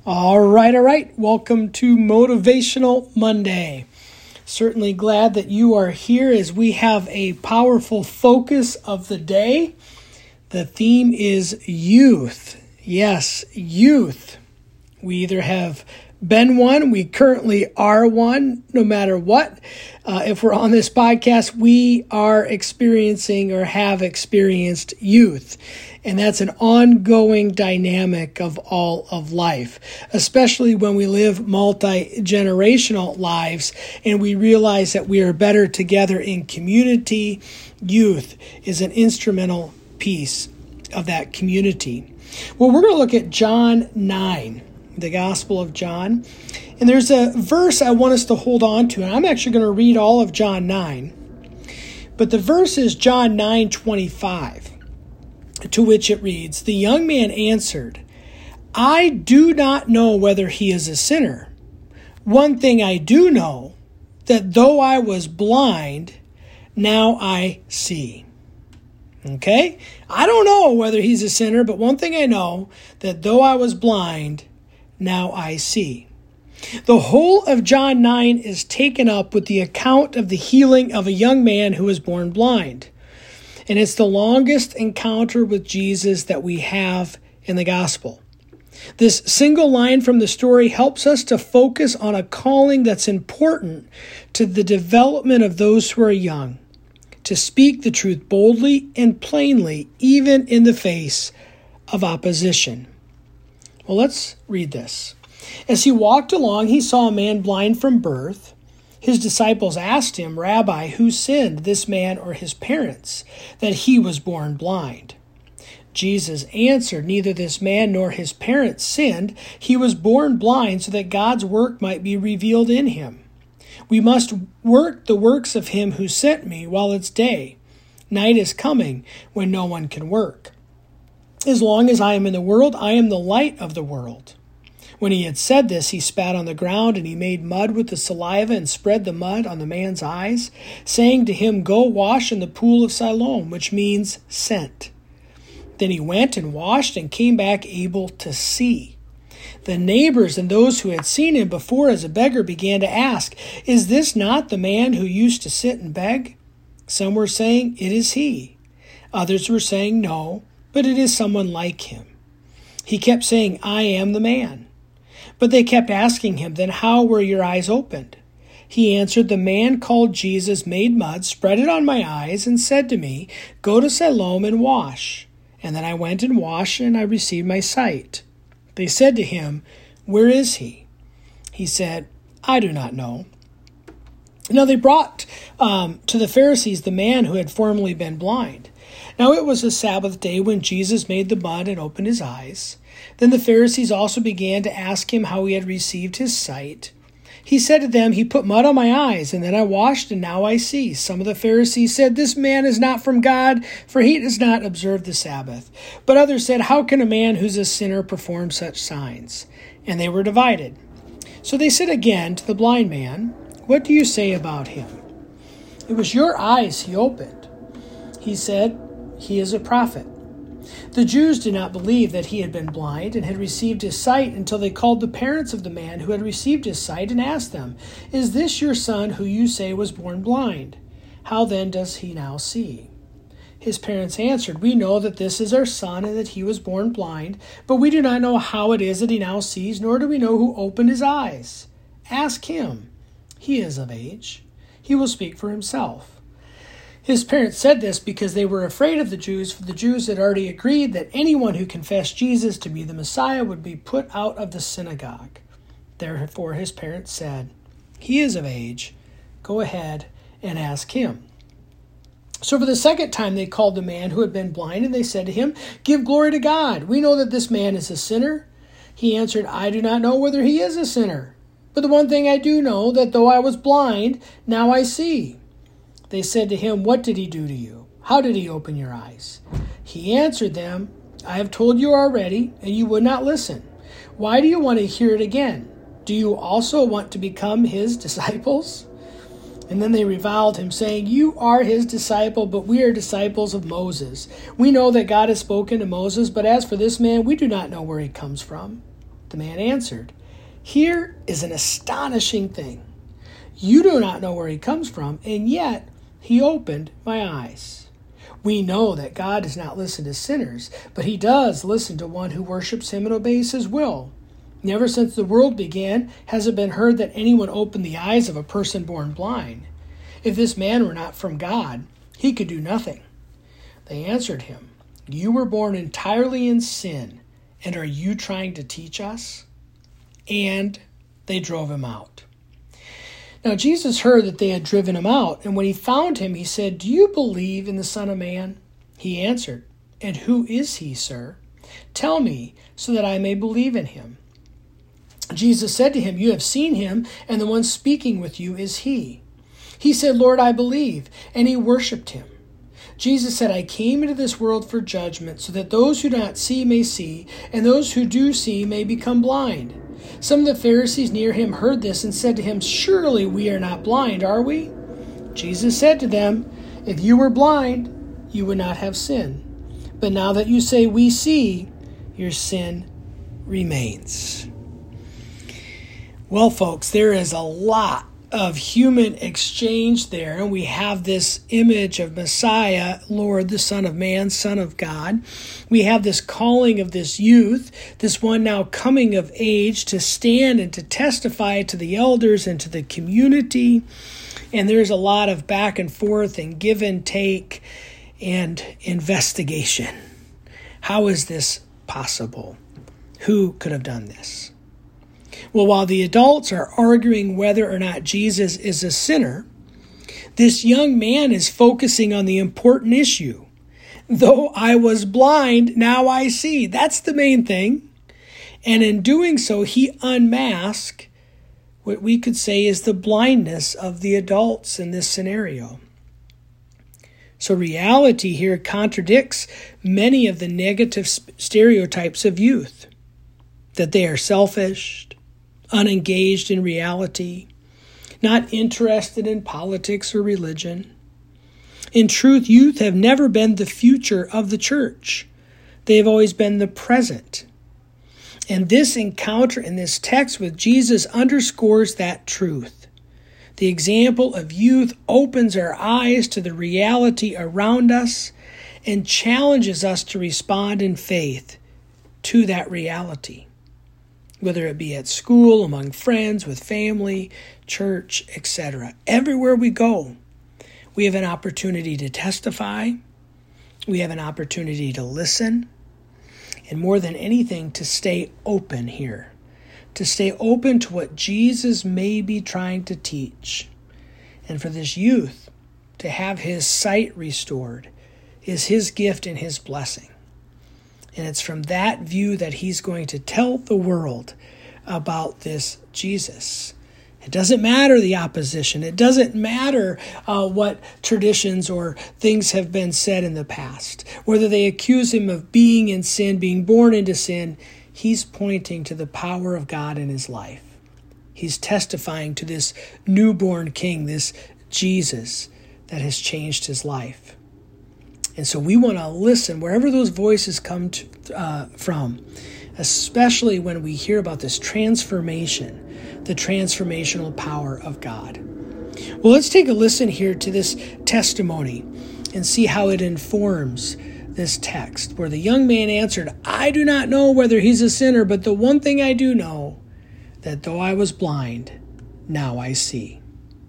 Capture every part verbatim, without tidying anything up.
All right, all right. Welcome to Motivational Monday. Certainly glad that you are here as we have a powerful focus of the day. The theme is youth. Yes, youth. We either have been one, we currently are one, no matter what. Uh, if we're on this podcast, we are experiencing or have experienced youth. And that's an ongoing dynamic of all of life, especially when we live multi-generational lives and we realize that we are better together in community. Youth is an instrumental piece of that community. Well, we're going to look at John nine. The Gospel of John. And there's a verse I want us to hold on to, and I'm actually going to read all of John nine. But the verse is John nine twenty-five, to which it reads, "The young man answered, I do not know whether he is a sinner. One thing I do know, that though I was blind, now I see." Okay? I don't know whether he's a sinner, but one thing I know, that though I was blind, now I see. The whole of John nine is taken up with the account of the healing of a young man who was born blind. And it's the longest encounter with Jesus that we have in the gospel. This single line from the story helps us to focus on a calling that's important to the development of those who are young, to speak the truth boldly and plainly, even in the face of opposition. Well, let's read this. As he walked along, he saw a man blind from birth. His disciples asked him, "Rabbi, who sinned, this man or his parents, that he was born blind?" Jesus answered, "Neither this man nor his parents sinned. He was born blind so that God's work might be revealed in him. We must work the works of him who sent me while it's day. Night is coming when no one can work. As long as I am in the world, I am the light of the world." When he had said this, he spat on the ground, and he made mud with the saliva and spread the mud on the man's eyes, saying to him, "Go wash in the pool of Siloam," which means sent. Then he went and washed and came back able to see. The neighbors and those who had seen him before as a beggar began to ask, "Is this not the man who used to sit and beg?" Some were saying, "It is he." Others were saying, "No, but it is someone like him." He kept saying, "I am the man." But they kept asking him, "Then how were your eyes opened?" He answered, "The man called Jesus made mud, spread it on my eyes, and said to me, 'Go to Siloam and wash.' And then I went and washed, and I received my sight." They said to him, "Where is he?" He said, "I do not know." Now they brought um, to the Pharisees the man who had formerly been blind. Now it was a Sabbath day when Jesus made the mud and opened his eyes. Then the Pharisees also began to ask him how he had received his sight. He said to them, "He put mud on my eyes, and then I washed, and now I see." Some of the Pharisees said, "This man is not from God, for he does not observe the Sabbath." But others said, "How can a man who's a sinner perform such signs?" And they were divided. So they said again to the blind man, "What do you say about him? It was your eyes he opened." He said, "He is a prophet." The Jews did not believe that he had been blind and had received his sight until they called the parents of the man who had received his sight and asked them, "Is this your son who you say was born blind? How then does he now see?" His parents answered, "We know that this is our son and that he was born blind, but we do not know how it is that he now sees, nor do we know who opened his eyes. Ask him. He is of age. He will speak for himself." His parents said this because they were afraid of the Jews, for the Jews had already agreed that anyone who confessed Jesus to be the Messiah would be put out of the synagogue. Therefore his parents said, "He is of age. Go ahead and ask him." So for the second time they called the man who had been blind, and they said to him, "Give glory to God. We know that this man is a sinner." He answered, "I do not know whether he is a sinner. But the one thing I do know, that though I was blind, now I see." They said to him, "What did he do to you? How did he open your eyes?" He answered them, "I have told you already, and you would not listen. Why do you want to hear it again? Do you also want to become his disciples?" And then they reviled him, saying, "You are his disciple, but we are disciples of Moses. We know that God has spoken to Moses, but as for this man, we do not know where he comes from." The man answered, "Here is an astonishing thing. You do not know where he comes from, and yet he opened my eyes. We know that God does not listen to sinners, but he does listen to one who worships him and obeys his will. Never since the world began has it been heard that anyone opened the eyes of a person born blind. If this man were not from God, he could do nothing." They answered him, "You were born entirely in sin, and are you trying to teach us?" And they drove him out. Now Jesus heard that they had driven him out, and when he found him, he said, "Do you believe in the Son of Man?" He answered, "And who is he, sir? Tell me, so that I may believe in him." Jesus said to him, "You have seen him, and the one speaking with you is he." He said, "Lord, I believe," and he worshipped him. Jesus said, "I came into this world for judgment, so that those who do not see may see, and those who do see may become blind." Some of the Pharisees near him heard this and said to him, "Surely we are not blind, are we?" Jesus said to them, "If you were blind, you would not have sin. But now that you say we see, your sin remains." Well, folks, there is a lot of human exchange there, and we have this image of Messiah, Lord, the Son of Man, Son of God. We have this calling of this youth, this one now coming of age to stand and to testify to the elders and to the community. And there's a lot of back and forth and give and take and investigation. How is this possible? Who could have done this? Well, while the adults are arguing whether or not Jesus is a sinner, this young man is focusing on the important issue. Though I was blind, now I see. That's the main thing. And in doing so, he unmasked what we could say is the blindness of the adults in this scenario. So reality here contradicts many of the negative stereotypes of youth, that they are selfish, unengaged in reality, not interested in politics or religion. In truth, youth have never been the future of the church. They have always been the present. And this encounter in this text with Jesus underscores that truth. The example of youth opens our eyes to the reality around us and challenges us to respond in faith to that reality, whether it be at school, among friends, with family, church, et cetera. Everywhere we go, we have an opportunity to testify. We have an opportunity to listen. And more than anything, to stay open here. To stay open to what Jesus may be trying to teach. And for this youth to have his sight restored is his gift and his blessing. And it's from that view that he's going to tell the world about this Jesus. It doesn't matter the opposition. It doesn't matter uh, what traditions or things have been said in the past. Whether they accuse him of being in sin, being born into sin, he's pointing to the power of God in his life. He's testifying to this newborn king, this Jesus that has changed his life. And so we want to listen wherever those voices come to, uh, from, especially when we hear about this transformation, the transformational power of God. Well, let's take a listen here to this testimony and see how it informs this text, where the young man answered, "I do not know whether he's a sinner, but the one thing I do know, that though I was blind, now I see."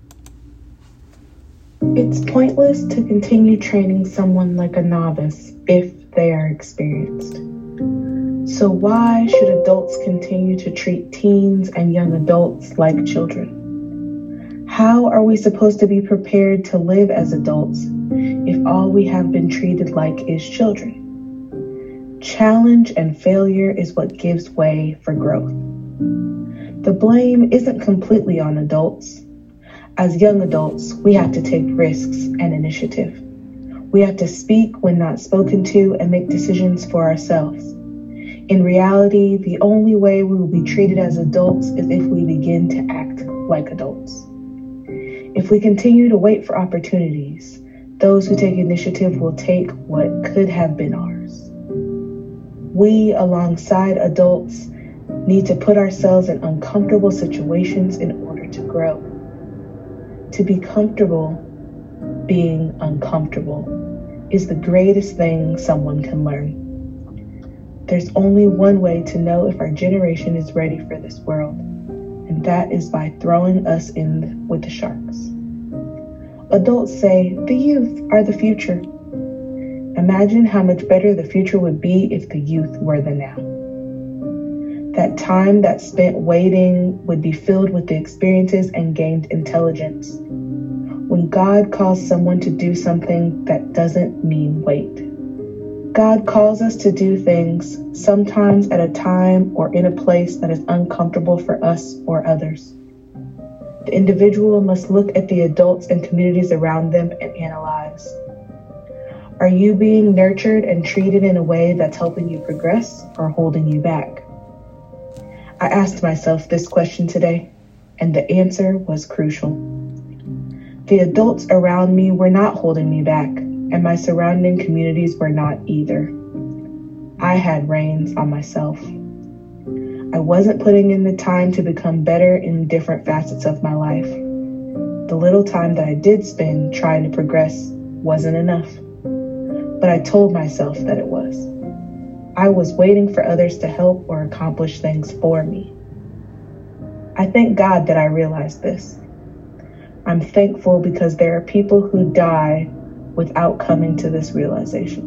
It's pointless to continue training someone like a novice if they are experienced. So why should adults continue to treat teens and young adults like children? How are we supposed to be prepared to live as adults if all we have been treated like is children? Challenge and failure is what gives way for growth. The blame isn't completely on adults. As young adults, we have to take risks and initiative. We have to speak when not spoken to and make decisions for ourselves. In reality, the only way we will be treated as adults is if we begin to act like adults. If we continue to wait for opportunities, those who take initiative will take what could have been ours. We, alongside adults, need to put ourselves in uncomfortable situations in order to grow. To be comfortable being uncomfortable is the greatest thing someone can learn. There's only one way to know if our generation is ready for this world, and that is by throwing us in with the sharks. Adults say the youth are the future. Imagine how much better the future would be if the youth were the now. That time that's spent waiting would be filled with the experiences and gained intelligence. When God calls someone to do something, that doesn't mean wait. God calls us to do things, sometimes at a time or in a place that is uncomfortable for us or others. The individual must look at the adults and communities around them and analyze. Are you being nurtured and treated in a way that's helping you progress or holding you back? I asked myself this question today, and the answer was crucial. The adults around me were not holding me back, and my surrounding communities were not either. I had reins on myself. I wasn't putting in the time to become better in different facets of my life. The little time that I did spend trying to progress wasn't enough, but I told myself that it was. I was waiting for others to help or accomplish things for me. I thank God that I realized this. I'm thankful because there are people who die without coming to this realization.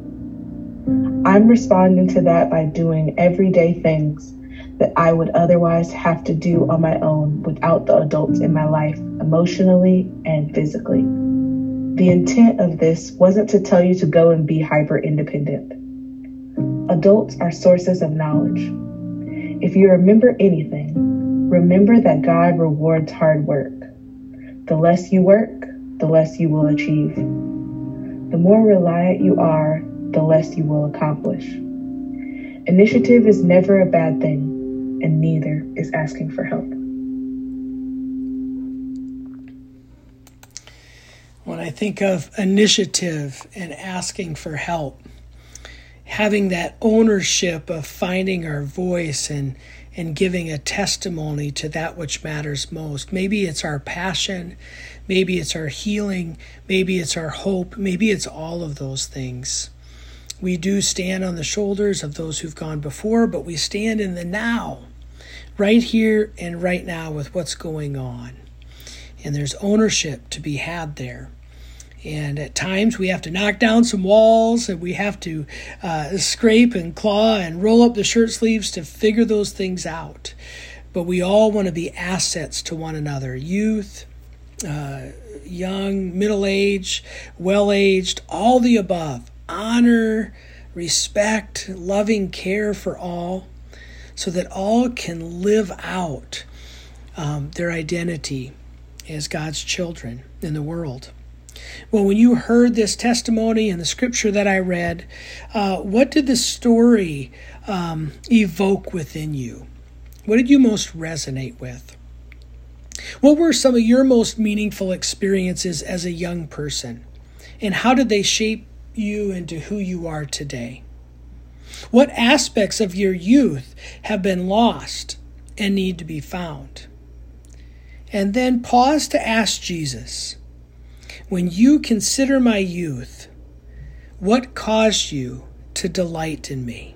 I'm responding to that by doing everyday things that I would otherwise have to do on my own without the adults in my life, emotionally and physically. The intent of this wasn't to tell you to go and be hyper-independent. Adults are sources of knowledge. If you remember anything, remember that God rewards hard work. The less you work, the less you will achieve. The more reliant you are, the less you will accomplish. Initiative is never a bad thing, and neither is asking for help. When I think of initiative and asking for help, having that ownership of finding our voice and and giving a testimony to that which matters most. Maybe it's our passion, maybe it's our healing, maybe it's our hope, maybe it's all of those things. We do stand on the shoulders of those who've gone before, but we stand in the now, right here and right now with what's going on. And there's ownership to be had there. And at times we have to knock down some walls and we have to uh, scrape and claw and roll up the shirt sleeves to figure those things out. But we all want to be assets to one another. Youth, uh, young, middle-aged, well-aged, all the above. Honor, respect, loving care for all so that all can live out um, their identity as God's children in the world. Well, when you heard this testimony and the scripture that I read, uh, what did the story um, evoke within you? What did you most resonate with? What were some of your most meaningful experiences as a young person? And how did they shape you into who you are today? What aspects of your youth have been lost and need to be found? And then pause to ask Jesus, when you consider my youth, what caused you to delight in me?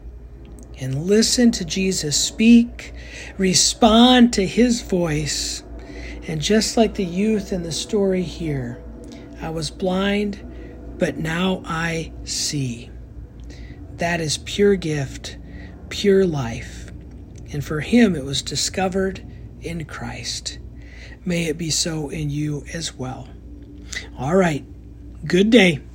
And listen to Jesus speak, respond to his voice, and just like the youth in the story here, I was blind, but now I see. That is pure gift, pure life. And for him it was discovered in Christ. May it be so in you as well. All right. Good day.